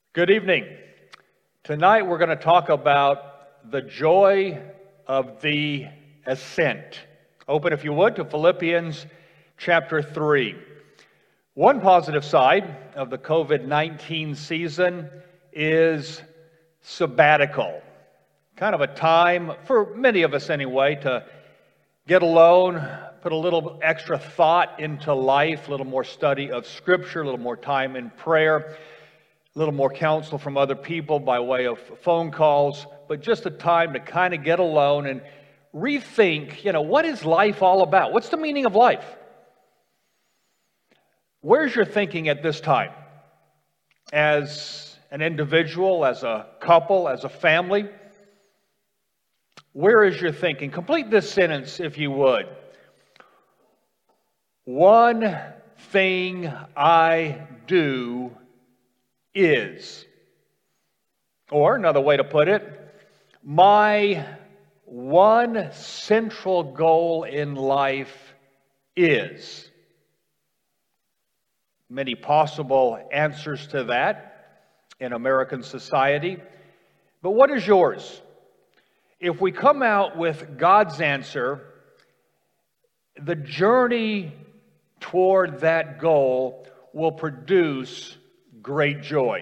Good evening. Tonight we're going to talk about the joy of the ascent. Open, if you would, to Philippians chapter 3. One positive side of the COVID-19 season is sabbatical. Kind of a time, for many of us anyway, to get alone, put a little extra thought into life, a little more study of Scripture, a little more time in prayer, a little more counsel from other people by way of phone calls, but just a time to kind of get alone and rethink, what is life all about? What's the meaning of life? Where's your thinking at this time? As an individual, as a couple, as a family? Where is your thinking? Complete this sentence if you would. One thing I do is. Or another way to put it, my one central goal in life is. Many possible answers to that in American society. But what is yours? If we come out with God's answer, the journey toward that goal will produce great joy.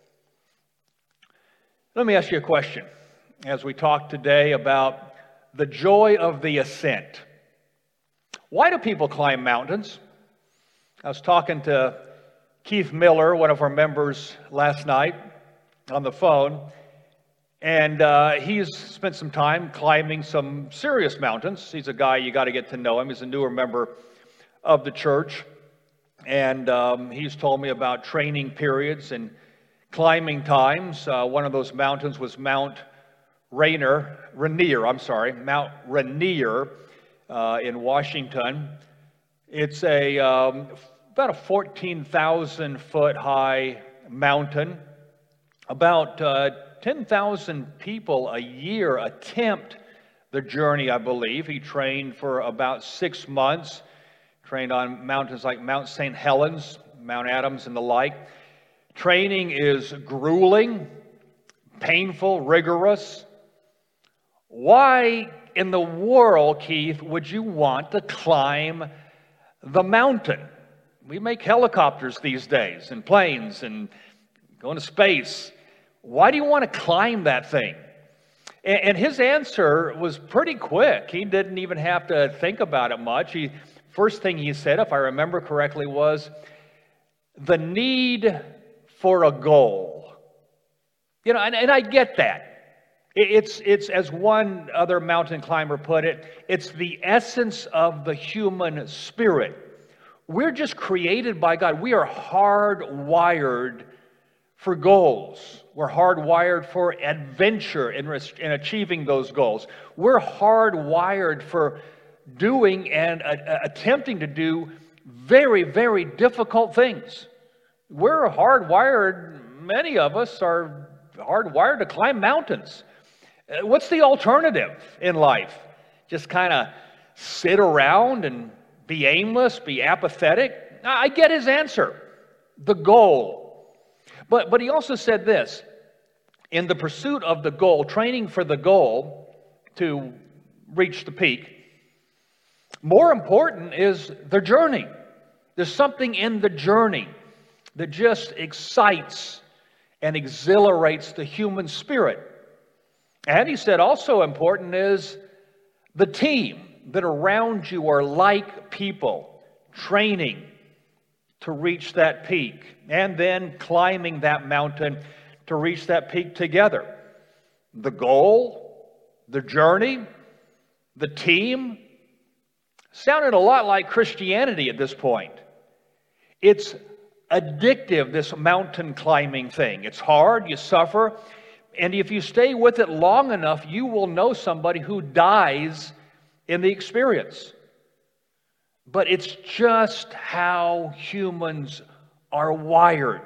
Let me ask you a question as we talk today about the joy of the ascent. Why do people climb mountains? I was talking to Keith Miller, one of our members, last night on the phone, and he's spent some time climbing some serious mountains. He's a guy, you got to get to know him. He's a newer member of the church. And he's told me about training periods and climbing times. One of those mountains was Mount Rainier in Washington. It's about a 14,000 foot high mountain. About 10,000 people a year attempt the journey, I believe. He trained for about 6 months. Trained on mountains like Mount St. Helens, Mount Adams, and the like. Training is grueling, painful, rigorous. Why in the world, Keith, would you want to climb the mountain? We make helicopters these days and planes and go into space. Why do you want to climb that thing? And his answer was pretty quick. He didn't even have to think about it much. First thing he said, if I remember correctly, was the need for a goal. And I get that. It's as one other mountain climber put it, it's the essence of the human spirit. We're just created by God. We are hardwired for goals. We're hardwired for adventure in achieving those goals. We're hardwired for doing and attempting to do very, very difficult things. We're hardwired, many of us are hardwired to climb mountains. What's the alternative in life? Just kind of sit around and be aimless, be apathetic? I get his answer, the goal. But he also said this, in the pursuit of the goal, training for the goal to reach the peak, more important is the journey. There's something in the journey that just excites and exhilarates the human spirit. And he said also important is the team that around you are like people training to reach that peak and then climbing that mountain to reach that peak together. The goal, the journey, the team, sounded a lot like Christianity at this point. It's addictive, this mountain climbing thing. It's hard, you suffer, and if you stay with it long enough, you will know somebody who dies in the experience. But it's just how humans are wired.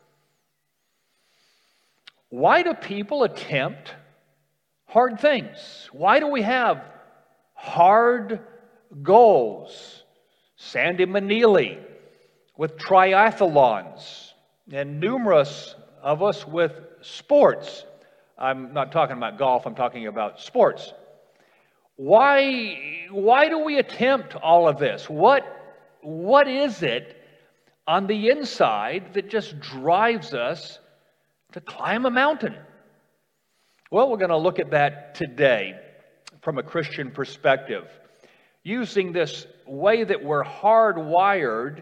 Why do people attempt hard things? Why do we have hard goals? Sandy Manili with triathlons and numerous of us with sports. I'm not talking about golf, I'm talking about sports. Why do we attempt all of this? What is it on the inside that just drives us to climb a mountain? Well, we're going to look at that today from a Christian perspective, using this way that we're hardwired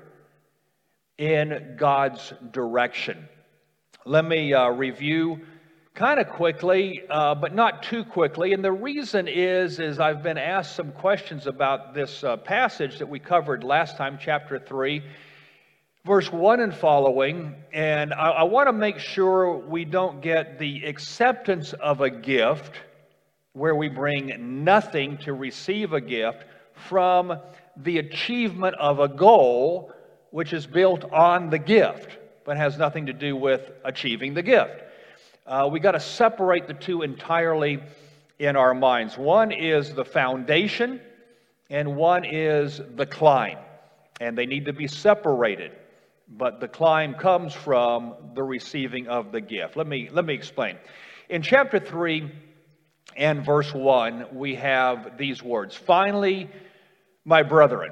in God's direction. Let me review kind of quickly, but not too quickly. And the reason is I've been asked some questions about this passage that we covered last time, chapter 3, verse 1 and following. And I want to make sure we don't get the acceptance of a gift where we bring nothing to receive a gift from the achievement of a goal which is built on the gift, but has nothing to do with achieving the gift. We got to separate the two entirely in our minds. One is the foundation, and one is the climb, and they need to be separated. But the climb comes from the receiving of the gift. Let me explain. In chapter 3 and verse 1, we have these words: "Finally, my brethren,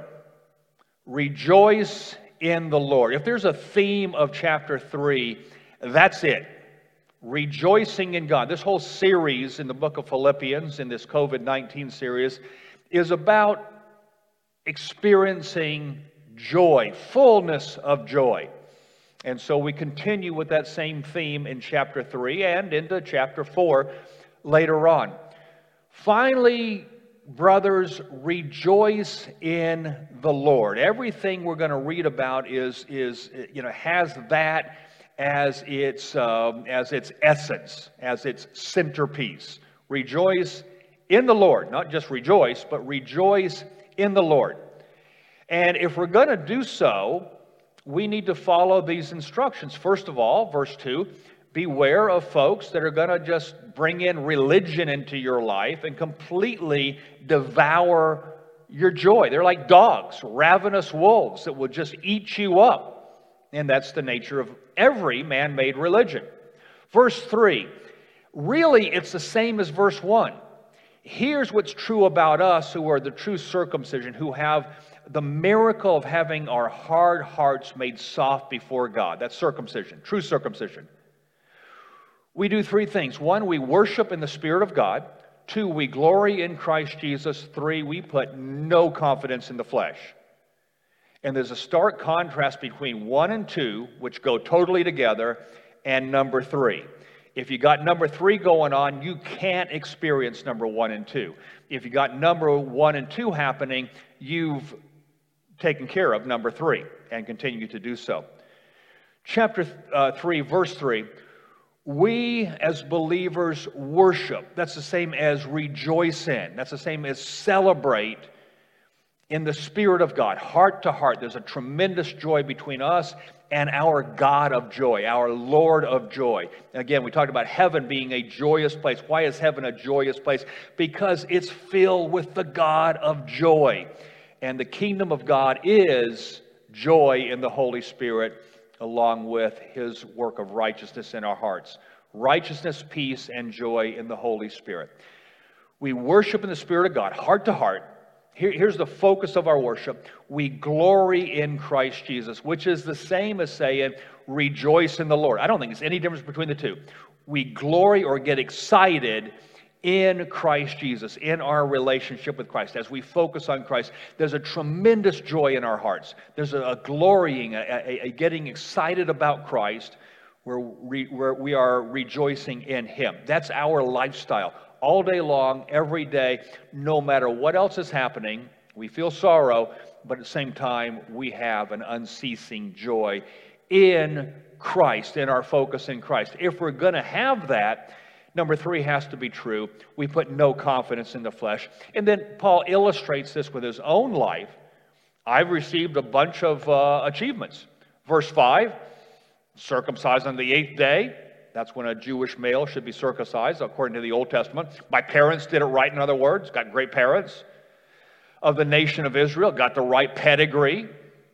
rejoice in the Lord." If there's a theme of chapter 3, that's it. Rejoicing in God. This whole series in the book of Philippians, in this COVID-19 series, is about experiencing joy, fullness of joy. And so we continue with that same theme in chapter 3 and into chapter 4 later on. Finally, brothers, rejoice in the Lord. Everything we're going to read about has that as its essence, as its centerpiece. Rejoice in the Lord. Not just rejoice, but rejoice in the Lord. And if we're going to do so, we need to follow these instructions. First of all, verse 2, beware of folks that are going to just bring in religion into your life and completely devour your joy. They're like dogs, ravenous wolves that will just eat you up. And that's the nature of every man-made religion. Verse 3, really it's the same as verse 1. Here's what's true about us who are the true circumcision, who have the miracle of having our hard hearts made soft before God. That's circumcision, true circumcision. We do three things. One, we worship in the Spirit of God. Two, we glory in Christ Jesus. Three, we put no confidence in the flesh. And there's a stark contrast between 1 and 2, which go totally together, and number 3. If you got number 3 going on, you can't experience number 1 and 2. If you got number 1 and 2 happening, you've taken care of number 3 and continue to do so. Chapter 3, verse 3, we as believers worship. That's the same as rejoice in. That's the same as celebrate in the Spirit of God, heart to heart. There's a tremendous joy between us and our God of joy, our Lord of joy. And again, we talked about heaven being a joyous place. Why is heaven a joyous place? Because it's filled with the God of joy. And the kingdom of God is joy in the Holy Spirit, along with His work of righteousness in our hearts. Righteousness, peace, and joy in the Holy Spirit. We worship in the Spirit of God, heart to heart. Here's the focus of our worship. We glory in Christ Jesus, which is the same as saying, rejoice in the Lord. I don't think there's any difference between the two. We glory or get excited in Christ Jesus, in our relationship with Christ. As we focus on Christ, there's a tremendous joy in our hearts. There's a glorying, a getting excited about Christ, where we are rejoicing in Him. That's our lifestyle. All day long, every day, no matter what else is happening, we feel sorrow, but at the same time, we have an unceasing joy in Christ, in our focus in Christ. If we're going to have that, number 3 has to be true. We put no confidence in the flesh. And then Paul illustrates this with his own life. I've received a bunch of achievements. Verse 5, circumcised on the 8th day. That's when a Jewish male should be circumcised, according to the Old Testament. My parents did it right, in other words. Got great parents. Of the nation of Israel, got the right pedigree.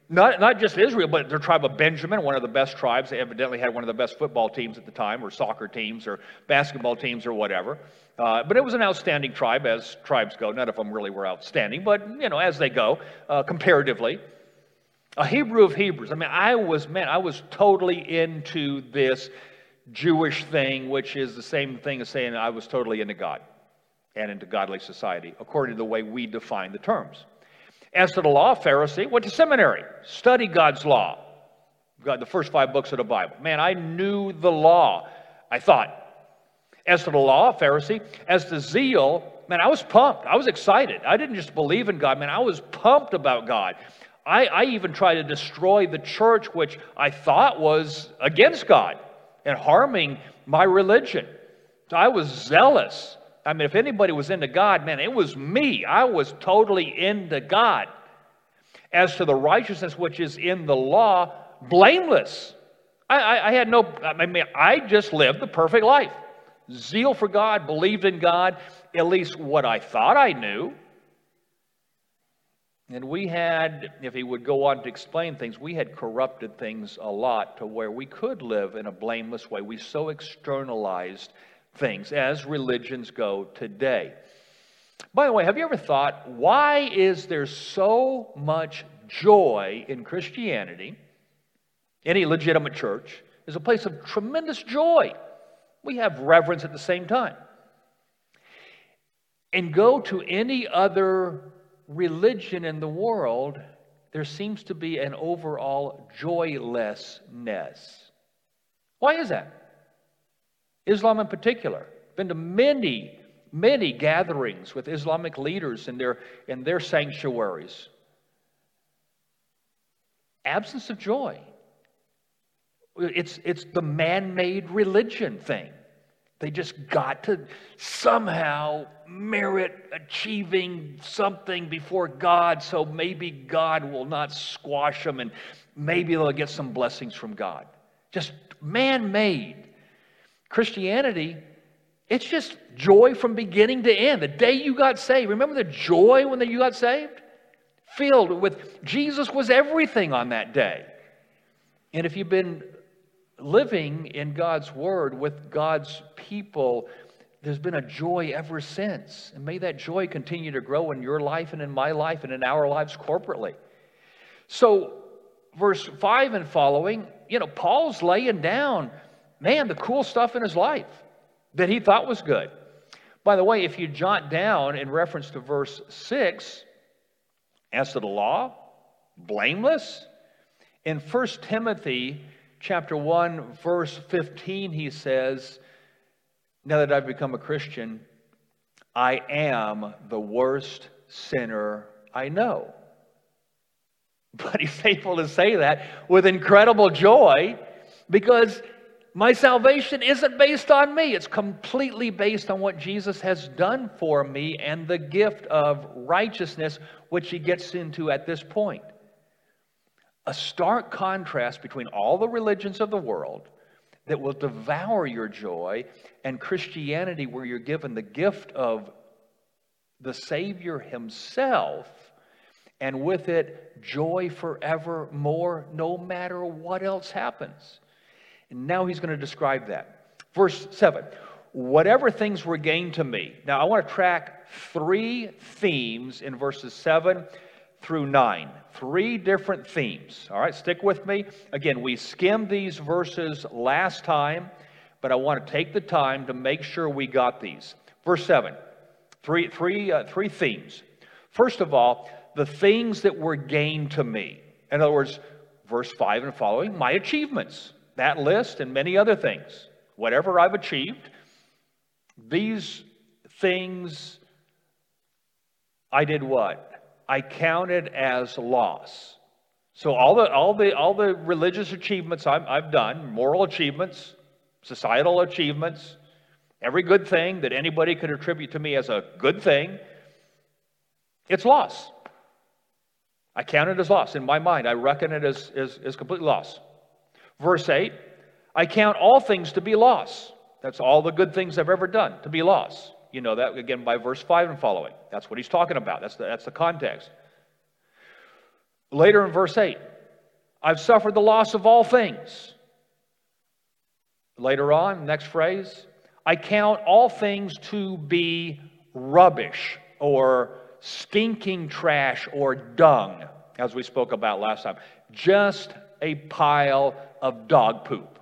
Not just Israel, but their tribe of Benjamin, one of the best tribes. They evidently had one of the best football teams at the time, or soccer teams, or basketball teams, or whatever. But it was an outstanding tribe, as tribes go. None of them really were outstanding, but, as they go, comparatively. A Hebrew of Hebrews. I was totally into this Jewish thing, which is the same thing as saying I was totally into God and into godly society, according to the way we define the terms. As to the law, Pharisee, went to seminary, studied God's law. God, the first 5 books of the Bible. I knew the law, I thought. As to the law, Pharisee. As to zeal, I was pumped. I was excited. I didn't just believe in God, I was pumped about God. I even tried to destroy the church, which I thought was against God and harming my religion. So I was zealous. If anybody was into God, it was me. I was totally into God. As to the righteousness which is in the law, blameless. I just lived the perfect life. Zeal for God, believed in God, at least what I thought I knew. And we had, if he would go on to explain things, we had corrupted things a lot to where we could live in a blameless way. We so externalized things as religions go today. By the way, have you ever thought, why is there so much joy in Christianity? Any legitimate church is a place of tremendous joy. We have reverence at the same time. And go to any other religion in the world, there seems to be an overall joylessness. Why is that? Islam in particular. Been to many, many gatherings with Islamic leaders in their sanctuaries. Absence of joy. It's the man-made religion thing. They just got to somehow merit achieving something before God, so maybe God will not squash them and maybe they'll get some blessings from God. Just man-made. Christianity, it's just joy from beginning to end. The day you got saved, remember the joy when you got saved? Filled with Jesus was everything on that day. And if you've been living in God's Word with God's people, there's been a joy ever since. And may that joy continue to grow in your life and in my life and in our lives corporately. So, verse 5 and following, Paul's laying down, the cool stuff in his life that he thought was good. By the way, if you jot down in reference to verse 6, as to the law, blameless. In 1 Timothy chapter 1, verse 15, he says, now that I've become a Christian, I am the worst sinner I know. But he's able to say that with incredible joy because my salvation isn't based on me. It's completely based on what Jesus has done for me and the gift of righteousness, which he gets into at this point. A stark contrast between all the religions of the world that will devour your joy and Christianity, where you're given the gift of the Savior himself, and with it, joy forevermore, no matter what else happens. And now he's going to describe that. Verse 7, whatever things were gained to me. Now I want to track 3 themes in verses 7 through 9. 3 different themes. All right, stick with me. Again, we skimmed these verses last time, but I want to take the time to make sure we got these. Verse 7, three themes. First of all, the things that were gained to me. In other words, verse 5 and following, my achievements. That list and many other things. Whatever I've achieved, these things, I did what? I counted as loss. So all the religious achievements I've done, moral achievements, societal achievements, every good thing that anybody could attribute to me as a good thing, it's loss. I count it as loss. In my mind, I reckon it as complete loss. Verse 8, I count all things to be loss. That's all the good things I've ever done, to be loss. You know that, again, by verse 5 and following. That's what he's talking about. That's the context. Later in verse 8, I've suffered the loss of all things. Later on, next phrase, I count all things to be rubbish or stinking trash or dung, as we spoke about last time. Just a pile of dog poop.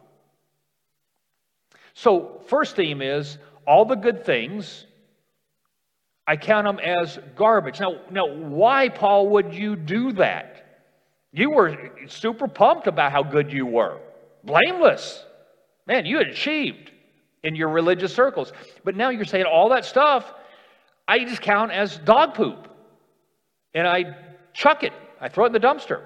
So, first theme is all the good things, I count them as garbage. Now, why, Paul, would you do that? You were super pumped about how good you were. Blameless. Man, you had achieved in your religious circles. But now you're saying all that stuff, I just count as dog poop. And I chuck it. I throw it in the dumpster.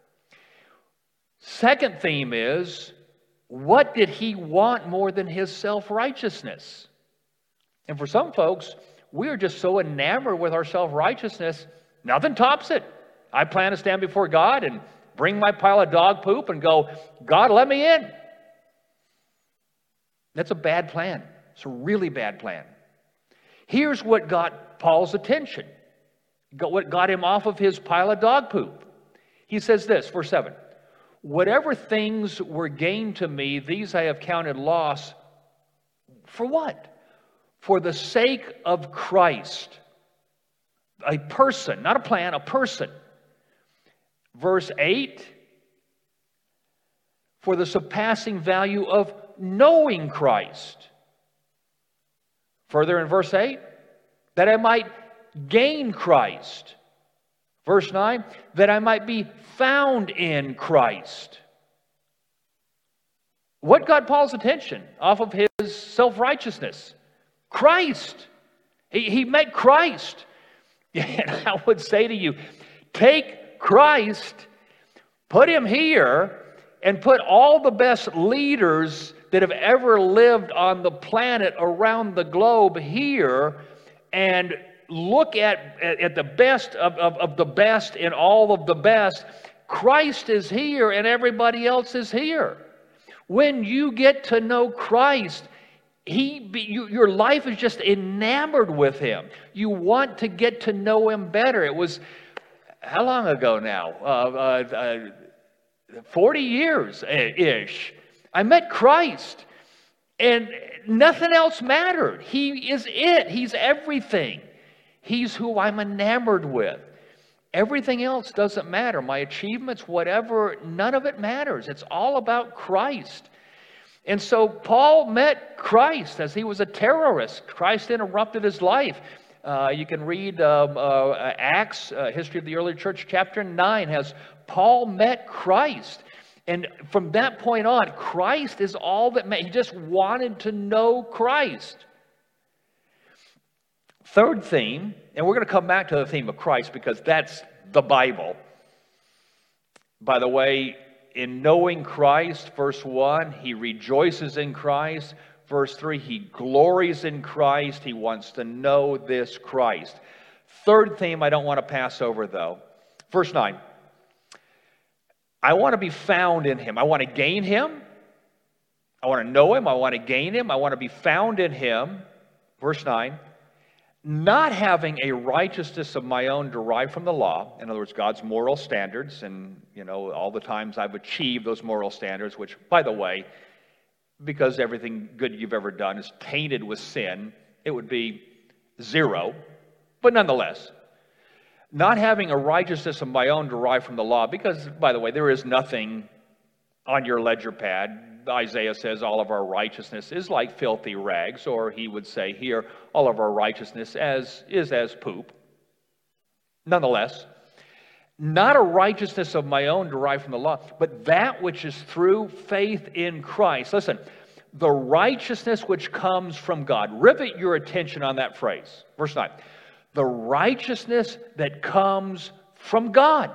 Second theme is, what did he want more than his self-righteousness? And for some folks, we are just so enamored with our self-righteousness, nothing tops it. I plan to stand before God and bring my pile of dog poop and go, God, let me in. That's a bad plan. It's a really bad plan. Here's what got Paul's attention. What got him off of his pile of dog poop. He says this, verse 7. Whatever things were gained to me, these I have counted loss. For what? For the sake of Christ. A person, not a plan, a person. Verse 8. For the surpassing value of knowing Christ. Further in verse 8. That I might gain Christ. Verse 9. That I might be found in Christ. What got Paul's attention off of his self-righteousness? Christ. He met Christ. And I would say to you, take Christ, put him here, and put all the best leaders that have ever lived on the planet around the globe here, and look at the best of the best in all of the best. Christ is here and everybody else is here. When you get to know Christ, your life is just enamored with him. You want to get to know him better. It was, how long ago now? 40 years-ish. I met Christ, and nothing else mattered. He is it. He's everything. He's who I'm enamored with. Everything else doesn't matter. My achievements, whatever, none of it matters. It's all about Christ. And so Paul met Christ as he was a terrorist. Christ interrupted his life. You can read Acts, History of the Early Church, chapter 9, has Paul met Christ. And from that point on, Christ is all that mattered. He just wanted to know Christ. Third theme, and we're going to come back to the theme of Christ because that's the Bible. By the way, in knowing Christ, verse 1, he rejoices in Christ. Verse 3, he glories in Christ. He wants to know this Christ. Third theme I don't want to pass over, though. Verse 9, I want to be found in him. I want to gain him. I want to know him. I want to gain him. I want to be found in him. Verse 9, not having a righteousness of my own derived from the law, in other words, God's moral standards, and, all the times I've achieved those moral standards, which, by the way, because everything good you've ever done is tainted with sin, it would be 0. But nonetheless, not having a righteousness of my own derived from the law, because, by the way, there is nothing on your ledger pad. Isaiah says all of our righteousness is like filthy rags, or he would say here, all of our righteousness is as poop. Nonetheless, not a righteousness of my own derived from the law, but that which is through faith in Christ. Listen, the righteousness which comes from God. Rivet your attention on that phrase. Verse 9. The righteousness that comes from God.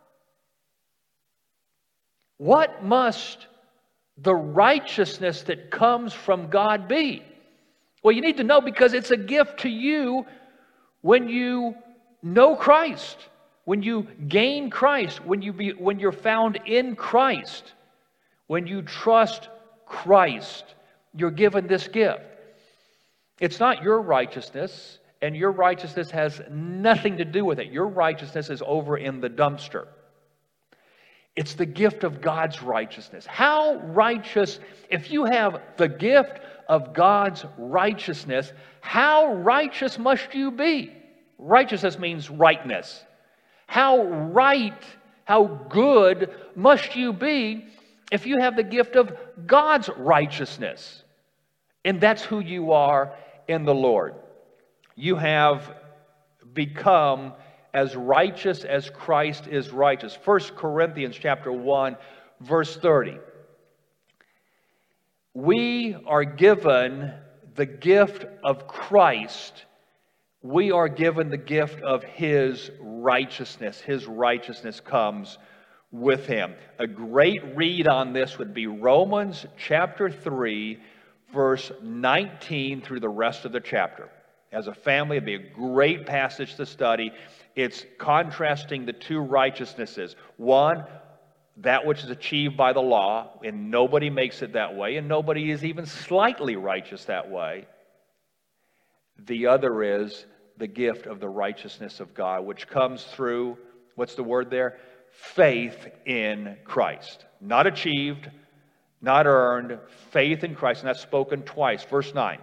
What must the righteousness that comes from God be? Well, you need to know because it's a gift to you when you know Christ, when you gain Christ, when you're found in Christ, when you trust Christ, you're given this gift. It's not your righteousness, and your righteousness has nothing to do with it. Your righteousness is over in the dumpster. It's the gift of God's righteousness. How righteous, if you have the gift of God's righteousness, how righteous must you be? Righteousness means rightness. How right, how good must you be if you have the gift of God's righteousness? And that's who you are in the Lord. You have become as righteous as Christ is righteous. 1 Corinthians chapter 1, verse 30. We are given the gift of Christ. We are given the gift of His righteousness. His righteousness comes with Him. A great read on this would be Romans chapter 3, verse 19 through the rest of the chapter. As a family, it'd be a great passage to study. It's contrasting the two righteousnesses. One, that which is achieved by the law, and nobody makes it that way, and nobody is even slightly righteous that way. The other is the gift of the righteousness of God, which comes through, what's the word there? Faith in Christ. Not achieved, not earned, faith in Christ, and that's spoken twice. Verse 9.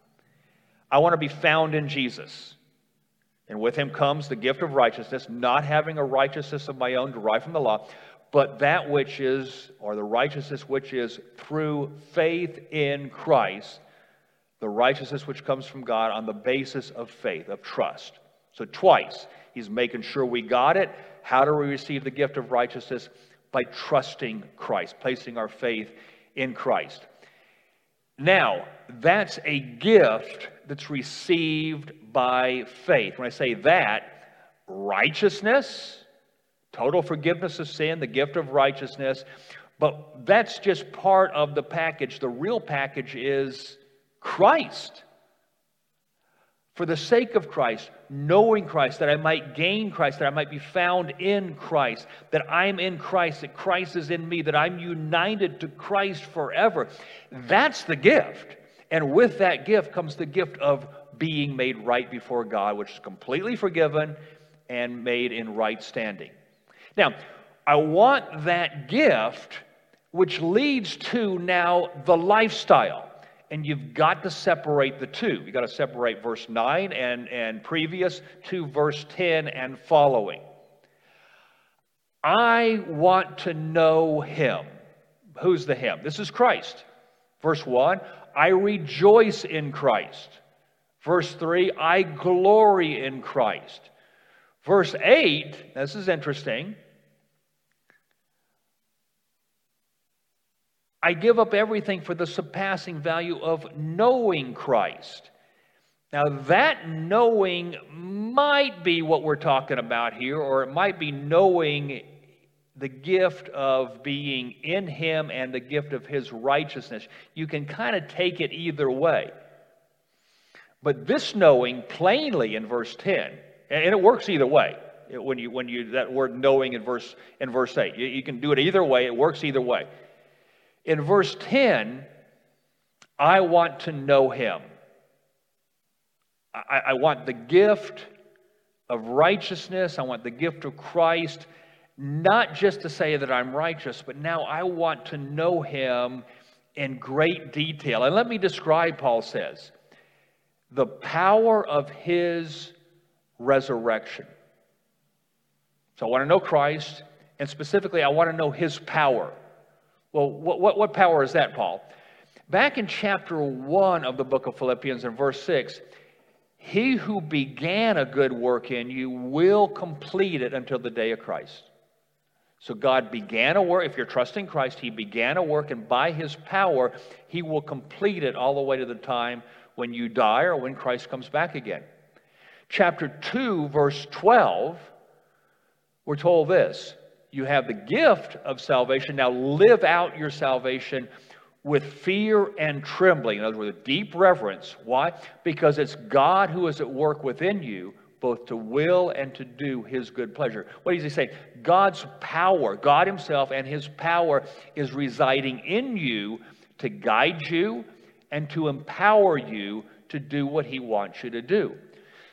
I want to be found in Jesus. And with Him comes the gift of righteousness, not having a righteousness of my own derived from the law, but that which is, or the righteousness which is through faith in Christ, the righteousness which comes from God on the basis of faith, of trust. So twice, He's making sure we got it. How do we receive the gift of righteousness? By trusting Christ, placing our faith in Christ. Now, that's a gift that's received by faith. When I say that, righteousness, total forgiveness of sin, the gift of righteousness, but that's just part of the package. The real package is Christ. For the sake of Christ, knowing Christ, that I might gain Christ, that I might be found in Christ, that I'm in Christ, that Christ is in me, that I'm united to Christ forever. That's the gift. And with that gift comes the gift of being made right before God, which is completely forgiven and made in right standing. Now, I want that gift, which leads to now the lifestyle. And you've got to separate the two. You've got to separate verse 9 and previous to verse 10 and following. I want to know Him. Who's the Him? This is Christ. Verse 1, I rejoice in Christ. Verse 3, I glory in Christ. Verse 8, this is interesting. I give up everything for the surpassing value of knowing Christ. Now that knowing might be what we're talking about here, or it might be knowing the gift of being in Him and the gift of His righteousness. You can kind of take it either way. But this knowing plainly in verse 10, and it works either way. When you that word knowing in verse 8, you can do it either way. It works either way. In verse 10, I want to know Him. I want the gift of righteousness. I want the gift of Christ, not just to say that I'm righteous, but now I want to know Him in great detail. And let me describe, Paul says, the power of His resurrection. So I want to know Christ, and specifically I want to know His power. Well, what power is that, Paul? Back in chapter 1 of the book of Philippians in verse 6, He who began a good work in you will complete it until the day of Christ. So God began a work. If you're trusting Christ, He began a work, and by His power, He will complete it all the way to the time when you die or when Christ comes back again. Chapter 2, verse 12, we're told this. You have the gift of salvation. Now live out your salvation with fear and trembling. In other words, with deep reverence. Why? Because it's God who is at work within you, both to will and to do His good pleasure. What does He say? God's power, God Himself and His power is residing in you to guide you and to empower you to do what He wants you to do.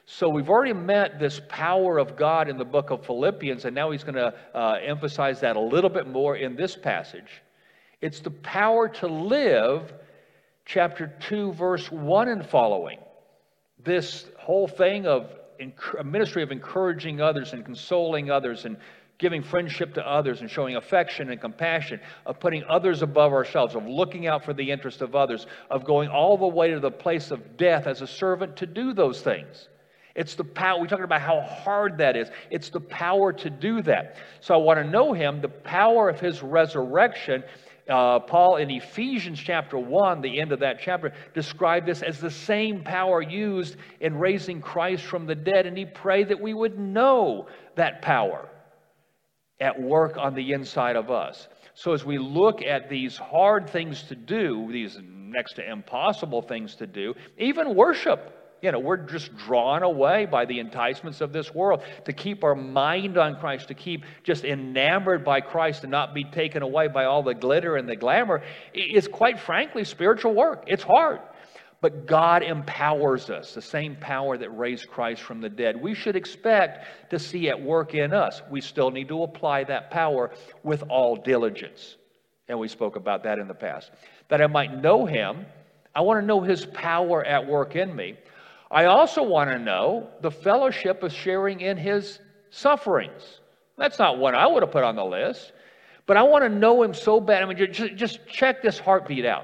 So we've already met this power of God in the book of Philippians, and now he's going to emphasize that a little bit more in this passage. It's the power to live, chapter 2, verse 1 and following. This whole thing of a ministry of encouraging others and consoling others and giving friendship to others and showing affection and compassion, of putting others above ourselves, of looking out for the interest of others, of going all the way to the place of death as a servant to do those things. It's the power. We talked about how hard that is. It's the power to do that. So I want to know him, the power of his resurrection. Paul in Ephesians chapter 1, the end of that chapter, described this as the same power used in raising Christ from the dead. And he prayed that we would know that power at work on the inside of us. So as we look at these hard things to do, these next to impossible things to do, even worship, we're just drawn away by the enticements of this world. To keep our mind on Christ, to keep just enamored by Christ and not be taken away by all the glitter and the glamour is, quite frankly, spiritual work. It's hard. But God empowers us, the same power that raised Christ from the dead. We should expect to see at work in us. We still need to apply that power with all diligence. And we spoke about that in the past. That I might know him, I want to know his power at work in me. I also want to know the fellowship of sharing in his sufferings. That's not one I would have put on the list. But I want to know him so bad. I mean, just check this heartbeat out.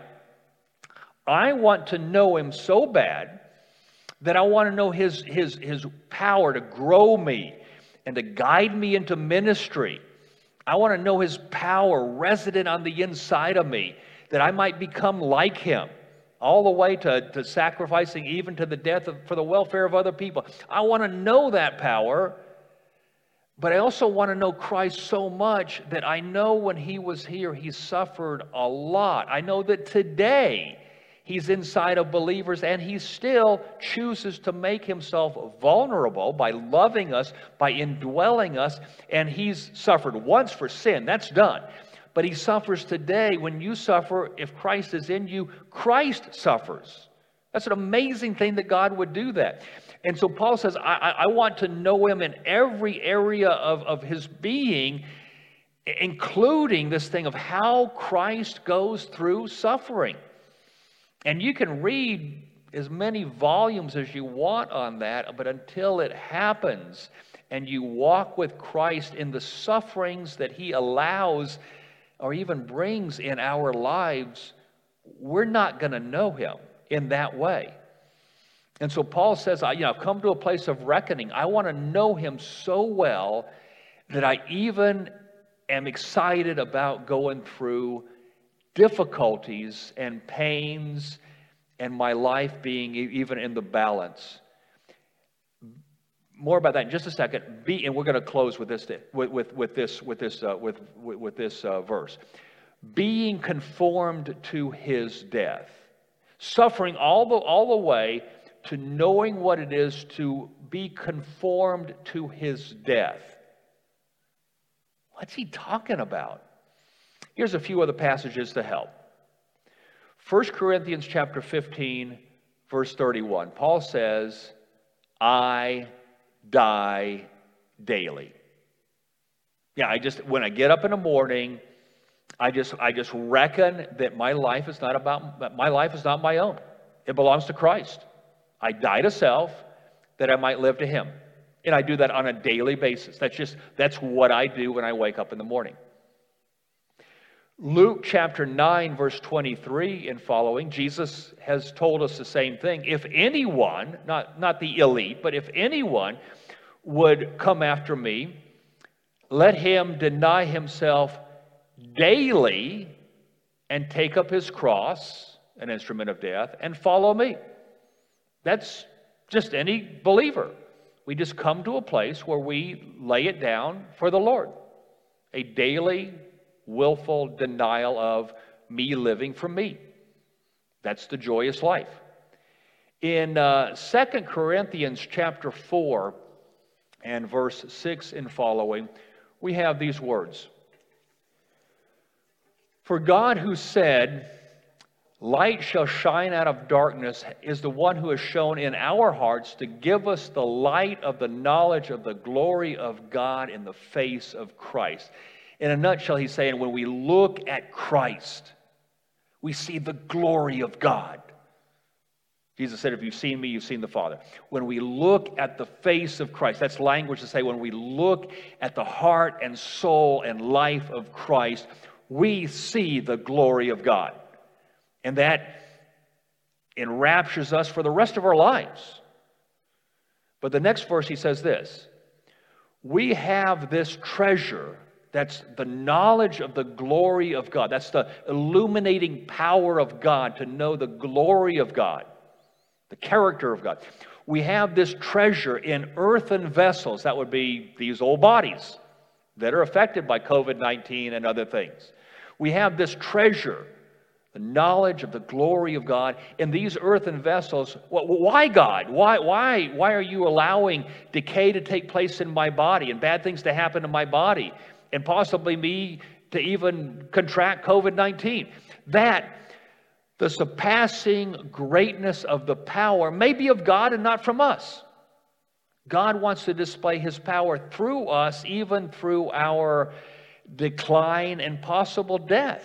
I want to know him so bad that I want to know his power to grow me and to guide me into ministry. I want to know his power resident on the inside of me, that I might become like him, all the way to sacrificing even to the death for the welfare of other people. I want to know that power, but I also want to know Christ so much that I know when he was here, he suffered a lot. I know that today he's inside of believers and he still chooses to make himself vulnerable by loving us, by indwelling us, and he's suffered once for sin. That's done. But he suffers today. When you suffer, if Christ is in you, Christ suffers. That's an amazing thing that God would do that. And so Paul says, I want to know him in every area of his being, including this thing of how Christ goes through suffering. And you can read as many volumes as you want on that, but until it happens and you walk with Christ in the sufferings that he allows or even brings in our lives, we're not going to know him in that way. And so Paul says, I've come to a place of reckoning. I want to know him so well that I even am excited about going through difficulties and pains and my life being even in the balance. More about that in just a second. And we're going to close with this verse. Being conformed to his death, suffering all the way to knowing what it is to be conformed to his death. What's he talking about? Here's a few other passages to help. 1 Corinthians chapter 15, verse 31. Paul says, I die daily. Yeah, when I get up in the morning, I just reckon that my life is not my own. It belongs to Christ. I die to self that I might live to him. And I do that on a daily basis. That's what I do when I wake up in the morning. Luke chapter 9, verse 23 and following, Jesus has told us the same thing. If anyone, not the elite, but if anyone would come after me, let him deny himself daily and take up his cross, an instrument of death, and follow me. That's just any believer. We just come to a place where we lay it down for the Lord. A daily, willful denial of me living for me. That's the joyous life. In 2 Corinthians chapter 4 and verse 6 and following, we have these words. For God who said, Light shall shine out of darkness is the one who has shown in our hearts to give us the light of the knowledge of the glory of God in the face of Christ. In a nutshell, he's saying when we look at Christ, we see the glory of God. Jesus said, if you've seen me, you've seen the Father. When we look at the face of Christ, that's language to say when we look at the heart and soul and life of Christ, we see the glory of God. And that enraptures us for the rest of our lives. But the next verse, he says this, we have this treasure, that's the knowledge of the glory of God. That's the illuminating power of God to know the glory of God, the character of God. We have this treasure in earthen vessels. That would be these old bodies that are affected by COVID-19 and other things. We have this treasure, the knowledge of the glory of God in these earthen vessels. Why, God? Why are you allowing decay to take place in my body and bad things to happen to my body and possibly me to even contract COVID-19? That the surpassing greatness of the power may be of God and not from us. God wants to display His power through us, even through our decline and possible death.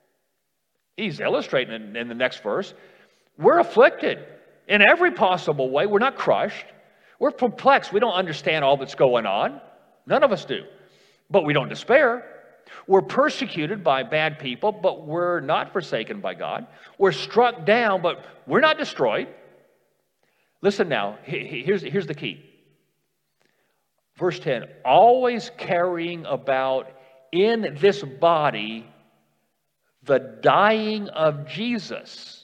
He's illustrating in the next verse. We're afflicted in every possible way. We're not crushed. We're perplexed. We don't understand all that's going on. None of us do. But we don't despair. We're persecuted by bad people, but we're not forsaken by God. We're struck down, but we're not destroyed. Listen now, here's the key. Verse 10, always carrying about in this body the dying of Jesus,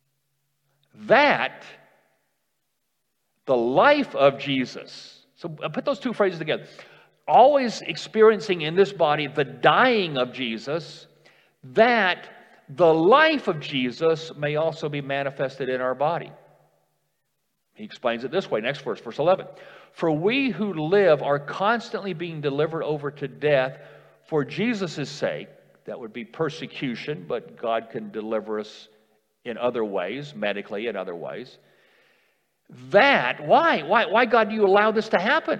that the life of Jesus. So I put those two phrases together. Always experiencing in this body the dying of Jesus, that the life of Jesus may also be manifested in our body. He explains it this way, next verse, verse 11. For we who live are constantly being delivered over to death for Jesus' sake. That would be persecution, but God can deliver us in other ways, medically in other ways. Why, God, do you allow this to happen?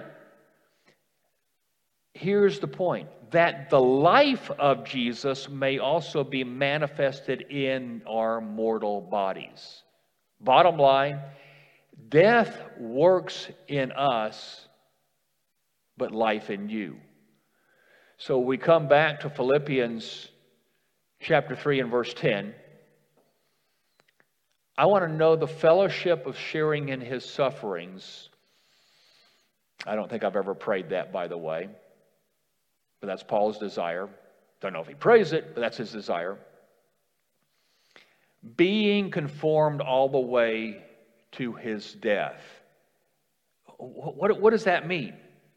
Here's the point, that the life of Jesus may also be manifested in our mortal bodies. Bottom line, death works in us, but life in you. So we come back to Philippians chapter 3 and verse 10. I want to know the fellowship of sharing in His sufferings. I don't think I've ever prayed that, by the way. But that's Paul's desire. Don't know if he prays it, but that's his desire. Being conformed all the way to His death. What does that mean?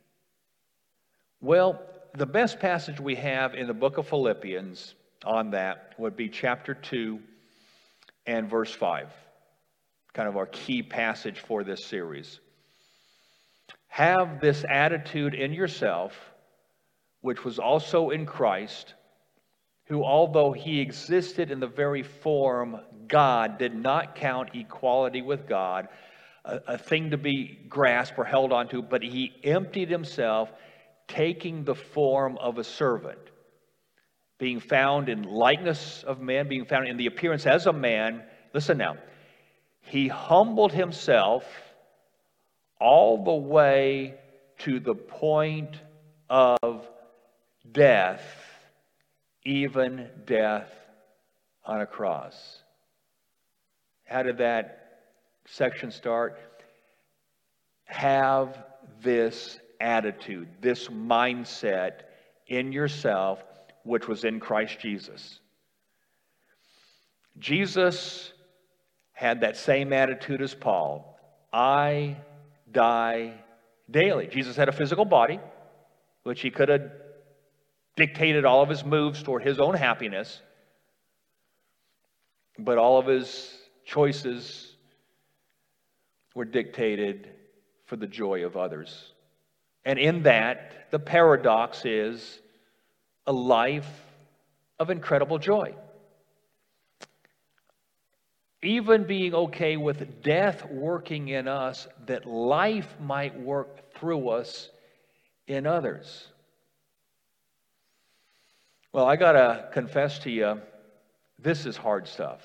Well, the best passage we have in the book of Philippians on that would be chapter 2 and verse 5. Kind of our key passage for this series. Have this attitude in yourself, which was also in Christ, who, although He existed in the very form God, did not count equality with God a thing to be grasped or held onto, but He emptied Himself, taking the form of a servant, being found in likeness of man, being found in the appearance as a man. Listen now, He humbled Himself all the way to the point of death, even death on a cross. How did that section start? Have this attitude, this mindset in yourself, which was in Christ Jesus. Jesus had that same attitude as Paul. I die daily. Jesus had a physical body, which He could have dictated all of His moves toward His own happiness, but all of His choices were dictated for the joy of others. And in that, the paradox is a life of incredible joy. even being okay with death working in us, that life might work through us in others. Well, I got to confess to you, this is hard stuff.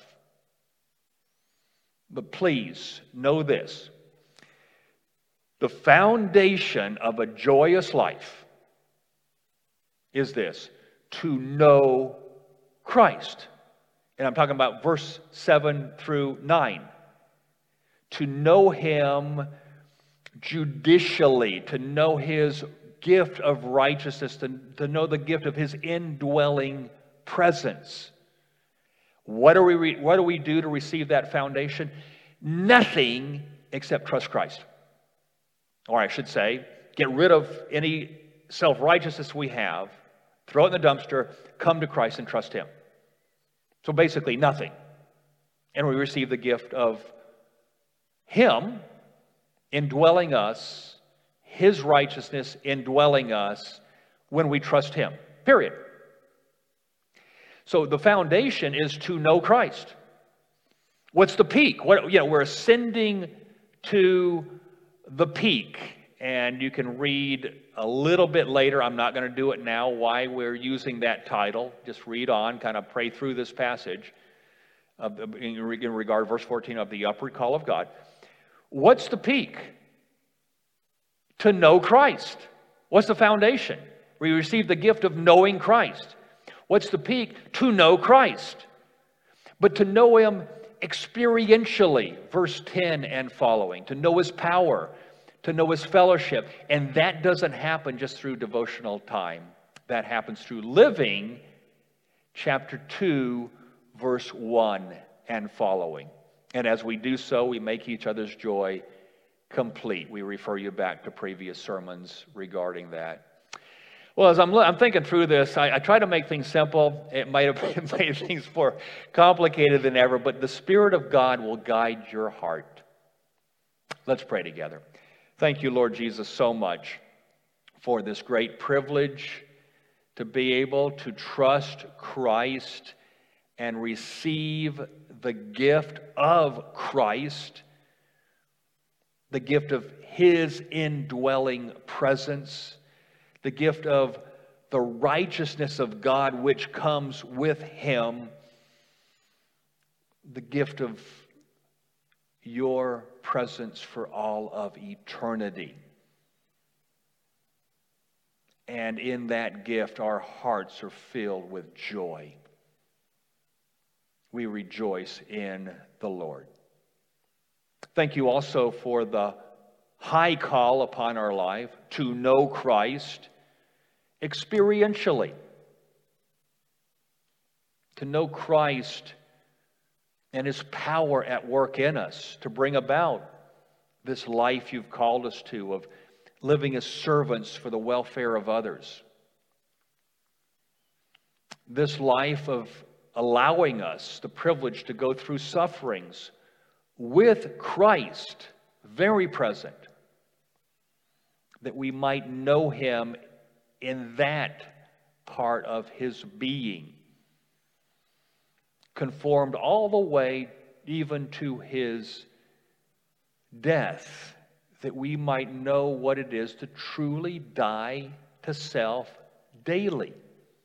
But please know this. The foundation of a joyous life is this: to know Christ. And I'm talking about verse 7 through 9. To know Him judicially, to know His gift of righteousness, to know the gift of His indwelling presence. What do we do to receive that foundation? Nothing except trust Christ. Or I should say, get rid of any self-righteousness we have, throw it in the dumpster, come to Christ and trust Him. So basically nothing. And we receive the gift of Him indwelling us, His righteousness indwelling us when we trust Him. Period. So the foundation is to know Christ. What's the peak? We're ascending to the peak. And you can read a little bit later, I'm not going to do it now, why we're using that title. Just read on, kind of pray through this passage in regard to verse 14 of the upward call of God. What's the peak? To know Christ. What's the foundation? We receive the gift of knowing Christ. What's the peak? To know Christ. But to know Him experientially, verse 10 and following, to know His power, to know His fellowship. And that doesn't happen just through devotional time. That happens through living chapter 2, verse 1 and following. And as we do so, we make each other's joy complete. We refer you back to previous sermons regarding that. Well, as I'm thinking through this, I try to make things simple. It might have made things more complicated than ever, but the Spirit of God will guide your heart. Let's pray together. Thank you, Lord Jesus, so much for this great privilege to be able to trust Christ and receive the gift of Christ, the gift of His indwelling presence, the gift of the righteousness of God which comes with Him, the gift of your presence for all of eternity. And in that gift, our hearts are filled with joy. We rejoice in the Lord. Thank you also for the high call upon our life to know Christ experientially. To know Christ and His power at work in us to bring about this life you've called us to, of living as servants for the welfare of others. This life of allowing us the privilege to go through sufferings with Christ, very present, that we might know Him in that part of His being, conformed all the way even to His death, that we might know what it is to truly die to self daily.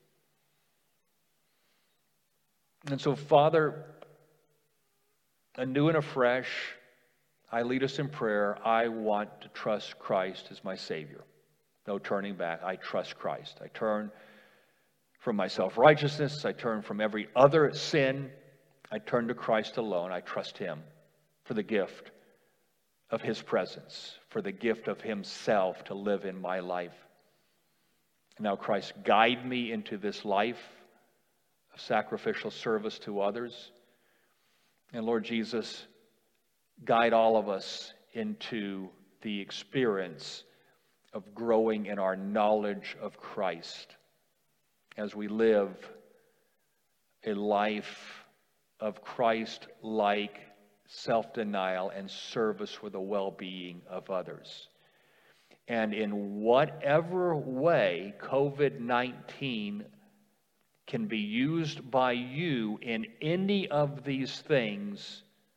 And so, Father, anew and afresh, I lead us in prayer. I want to trust Christ as my Savior. No turning back. I trust Christ. I turn from my self-righteousness. I turn from every other sin. I turn to Christ alone. I trust Him for the gift of His presence, for the gift of Himself to live in my life. Now, Christ, guide me into this life of sacrificial service to others. And Lord Jesus, guide all of us into the experience of growing in our knowledge of Christ as we live a life of Christ-like self-denial and service for the well-being of others. And in whatever way COVID-19 can be used by you in any of these things,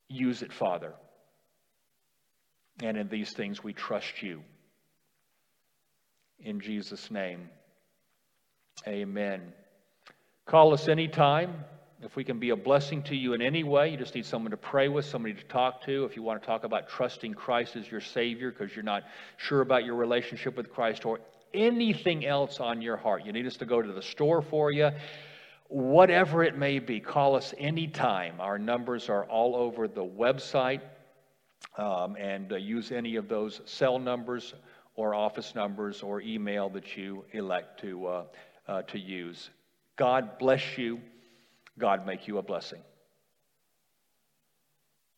Use it, Father. And in these things we trust you. In Jesus' name, amen. Call us anytime. If we can be a blessing to you in any way, you just need someone to pray with, somebody to talk to. If you want to talk about trusting Christ as your Savior because you're not sure about your relationship with Christ, or anything else on your heart, you need us to go to the store for you, whatever it may be, call us anytime. Our numbers are all over the website, and use any of those cell numbers or office numbers or email that you elect to use. God bless you. God make you a blessing.